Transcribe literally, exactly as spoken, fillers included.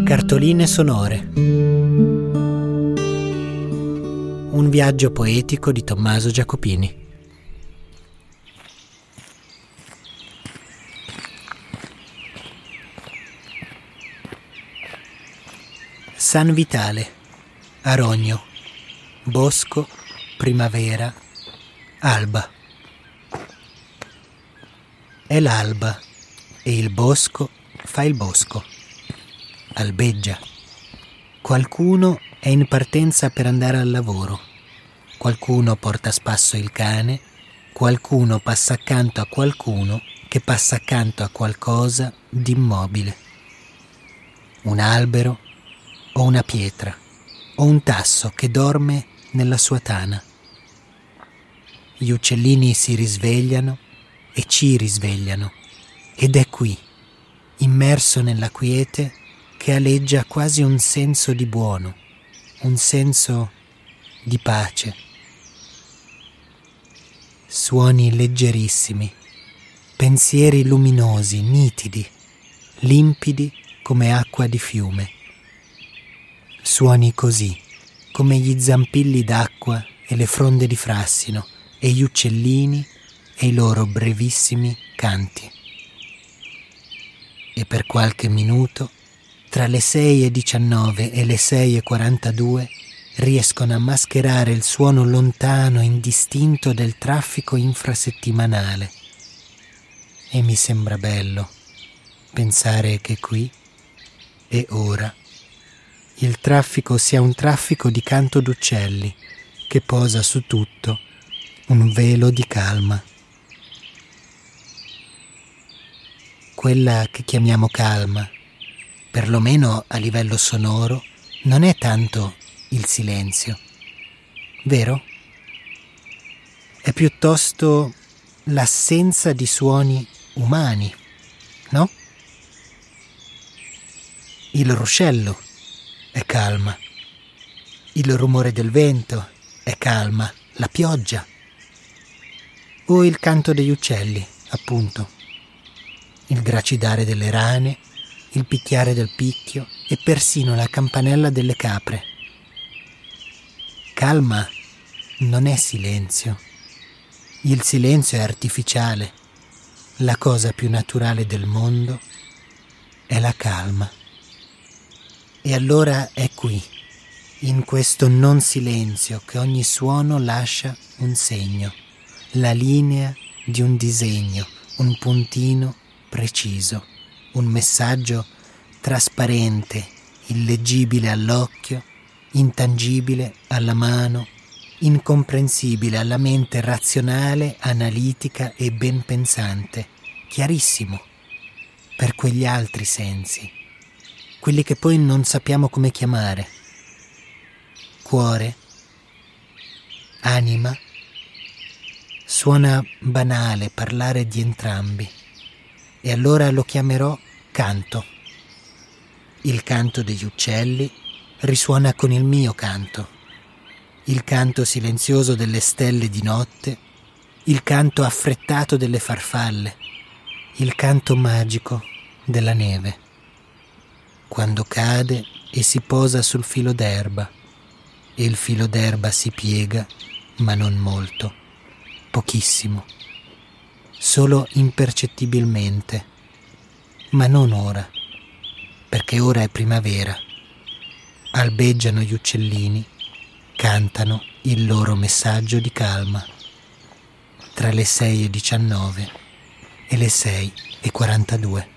Cartoline sonore. Un viaggio poetico di Tommaso Giacopini. San Vitale, Arogno, bosco, primavera, alba. È l'alba e il bosco fa il bosco. Albeggia. Qualcuno è in partenza per andare al lavoro. Qualcuno porta a spasso il cane. Qualcuno passa accanto a qualcuno che passa accanto a qualcosa di immobile. Un albero o una pietra o un tasso che dorme nella sua tana. Gli uccellini si risvegliano e ci risvegliano ed è qui, immerso nella quiete, che aleggia quasi un senso di buono, un senso di pace. Suoni leggerissimi, pensieri luminosi, nitidi, limpidi come acqua di fiume. Suoni così, come gli zampilli d'acqua e le fronde di frassino e gli uccellini e i loro brevissimi canti. E per qualche minuto, tra le sei e diciannove e le sei e quarantadue, riescono a mascherare il suono lontano e indistinto del traffico infrasettimanale. E mi sembra bello pensare che qui e ora il traffico sia un traffico di canto d'uccelli che posa su tutto un velo di calma. Quella che chiamiamo calma, perlomeno a livello sonoro, non è tanto il silenzio, vero? È piuttosto l'assenza di suoni umani, no? Il ruscello è calma, il rumore del vento è calma, la pioggia o il canto degli uccelli, appunto, il gracidare delle rane, il picchiare del picchio e persino la campanella delle capre. Calma non è silenzio. Il silenzio è artificiale. La cosa più naturale del mondo è la calma. E allora è qui, in questo non silenzio, che ogni suono lascia un segno, la linea di un disegno, un puntino preciso, un messaggio trasparente, illeggibile all'occhio, intangibile alla mano, incomprensibile alla mente razionale, analitica e ben pensante, chiarissimo per quegli altri sensi, quelli che poi non sappiamo come chiamare. Cuore, anima, suona banale parlare di entrambi. E allora lo chiamerò canto. Il canto degli uccelli risuona con il mio canto. Il canto silenzioso delle stelle di notte. Il canto affrettato delle farfalle. Il canto magico della neve. Quando cade e si posa sul filo d'erba. E il filo d'erba si piega, ma non molto. Pochissimo. Solo impercettibilmente, ma non ora, perché ora è primavera. Albeggiano gli uccellini, cantano il loro messaggio di calma, tra le sei e diciannove e le sei e quarantadue.